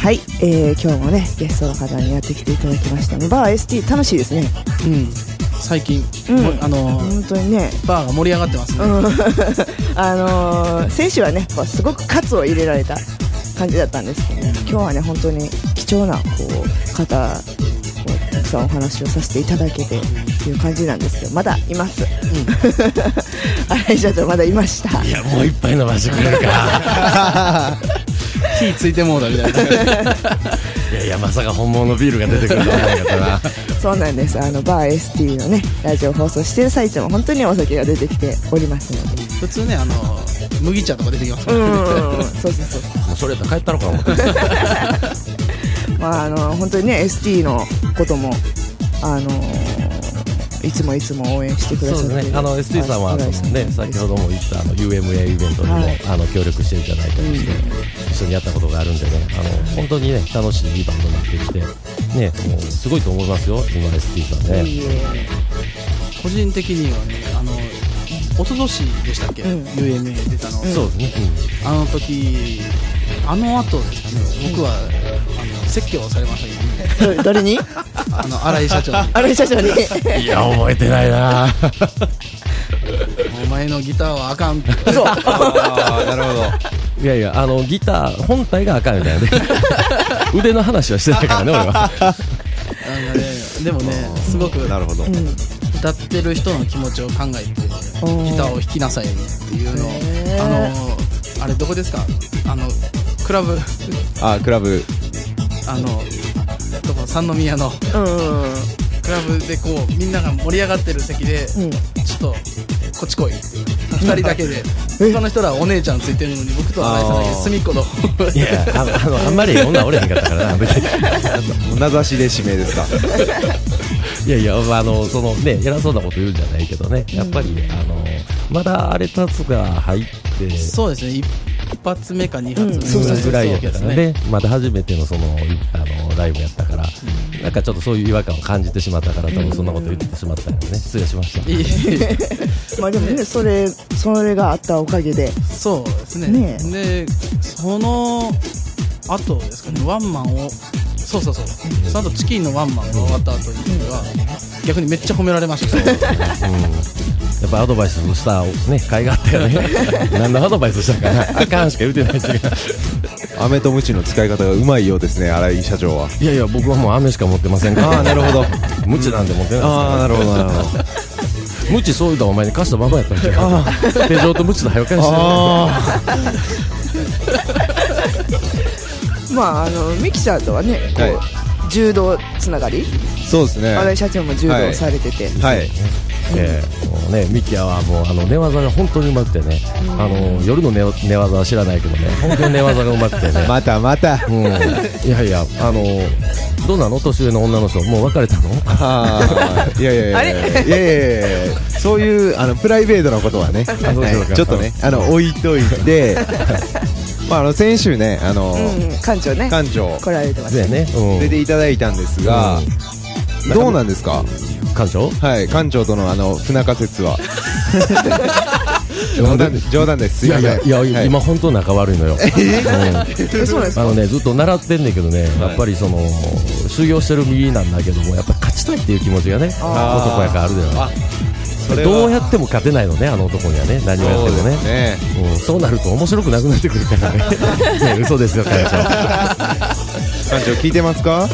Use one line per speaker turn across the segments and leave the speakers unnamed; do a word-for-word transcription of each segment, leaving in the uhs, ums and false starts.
はい、えー、今日もねゲストの方にやってきていただきましたね。バー エスティー 楽しいですね。
うん、最近、うん、あのー、
本当にね
バーが盛り上がってますね、うん、
あのー、先週はねすごくカツを入れられた感じだったんですけど、ね、今日はね本当に貴重なこう方たくさんお話をさせていただけてっていう感じなんですけど、まだいます、うん、新井社長まだいました。
いやもう一杯飲ませてくれるか
火ついてもうだみたいない
やいやまさか本物のビールが出てくるとは思わなかったな
そうなんです。あのバー エスティー のねラジオ放送してる最中も本当にお酒が出てきておりますので、
普通ねあの麦茶とか出てきますから、ね、
うんそうそうそう
もうそれやったら帰ったのかな思って
まああの本当にね エスティー のこともあのいつもいつも応援してくださって
そうですね、あの エスティー さんはあの、ね、先ほども言ったあの ユーエムエー イベントにも、はい、あの協力していただいたりして、うん、一緒にやったことがあるんでね、あの本当にね楽しいいいバンドになってきてね、もうすごいと思いますよ今 エスティー さんね。いい
個人的にはねあの一昨年でしたっけ、うん、ユーエムエー 出たの、うん、
そうですね、
うん、あの時あの後ですかね、僕は、うん、あの説教をされましたけどね
誰に
あの新井社長に
新井社長に
いや覚えてないな
お前のギターはあかんって
そう
あなるほど。いやいやあのギター本体があかんみたいなね腕の話はしてないからね俺はあの、ね、
でもねすごく
なるほど、うん、
歌ってる人の気持ちを考えてギターを弾きなさいっていうのをあのあれどこですかあのクラブ
あクラブ
あのどこ三宮の、うん、クラブでこうみんなが盛り上がってる席で、うん、ちょっとこっち来いふたりだけで他の人らはお姉ちゃんついてるのに僕と新井さんだけ隅っこの
いやあのあのあんまり女おれへんかったからな別に
名指しで指名ですか
いやいや、まあ、あのそのね偉そうなこと言うんじゃないけどね、やっぱり、うん、あのまだあれたつが入って
そうですね一発目か二発目、うん、
そうそうぐらいやったからね、まだ初めてのそのあのライブやったから、うん、なんかちょっとそういう違和感を感じてしまったから多分そんなこと言ってしまったよね、失礼しました
まあでもねそれそれがあったおかげで
そうですね、ねでその後ですかねワンマンをそうそうそう、うん、その後チキンのワンマンが終わった後には、うん、逆にめっちゃ褒められましたけど、うん、
やっぱアドバイスしたね甲斐があったよね何のアドバイスしたかなあかんしか言うてないし
飴とムチの使い方がうまいようですね新井社長は。
いやいや僕はもう飴しか持ってませんから、ね、
ああなるほど
ムチなんて持ってないですから、ね、
ああなるほどなるほど
ムチそういうのお前に貸したままやったんじゃん手錠とムチの早返し
まああのミキちゃんとはねこう、はい、柔道つながり
そうですね
新井社長も柔道をされてて
はい、はい
えーもうね、ミキヤはもうあの寝技が本当にうまくてね、うん、あの夜の 寝, 寝技は知らないけどね本当に寝技がうまくてね
またまた、
うん、いやいやあのどうなの年上の女の人もう別れたの
あいやいやいやいやいやいやいやそういうあのプライベートなことはねちょっとねあの置いといてまあ、あの先週ね、あのー
うん、館長ね
館長
来られてましたね、
うん、出ていただいたんですが、うん、どうなんですか
館長
はい館長とのあの不仲説は冗談です冗談ですすいません。いやいや、
いや、はい、今本当仲悪いのよ、え
ーうん、そうですか。
あのねずっと習ってんねんけどね、やっぱりその修行してる右なんだけどもやっぱ勝ちたいっていう気持ちがね男やからあるだよね。どうやっても勝てないのねあの男にはね何をやっても ね, ね、うん、そうなると面白くなくなってくるからねね嘘ですよ館長
館長聞いてますか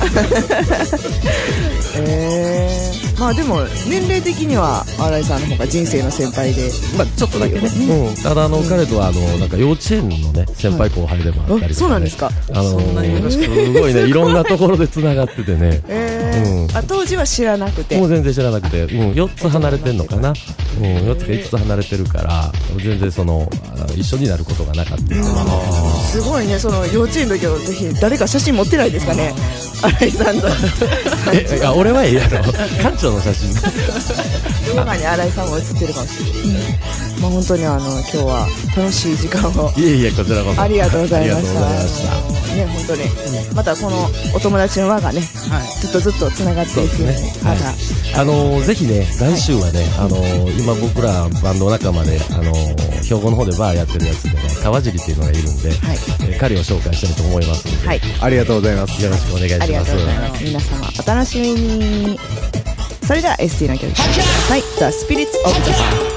えー、まあでも年齢的には新井さんの方が人生の先輩で、
まあ、ちょっとだけね、うん、ただあの、うん、彼とはあのなんか幼稚園のね先輩後輩でもあったりとか、ね、
そうなんですか。
あのー、すごいねいろんなところでつながっててね、
えーうん、あ当時は知らなくて
もう全然知らなくて、うん、よっつ離れてんのかな、うん、よっつかいつつ離れてるから全然その一緒になることがなかった。
すごいねその幼稚園の時はぜひ誰か写真持ってないですかね新井さんと
えあ俺はええやろ館長の写真
どこかに新井さんも写ってるかもしれない、うん、まあ本当にあの今日は楽しい時間を
いえいえこちらこそ
ありがとうございました。
ね
本当に、うん、またこのお友達の輪がね、はい、ずっとずっとつながっていくように、ね
また、はい、あのー、ぜひね来週はね、はい、あのー、今僕らバンド仲間で、あのー、兵庫の方でバーやってるやつでね川尻っていうのがいるんで、はい、えー、彼を紹介したいと思いますので、はい、
ありがとうございます。
よろしくお願いします。ありがとうございます。
皆様お楽しみに。それでは エスティー の曲聴いてください。 The Spirits of Japan。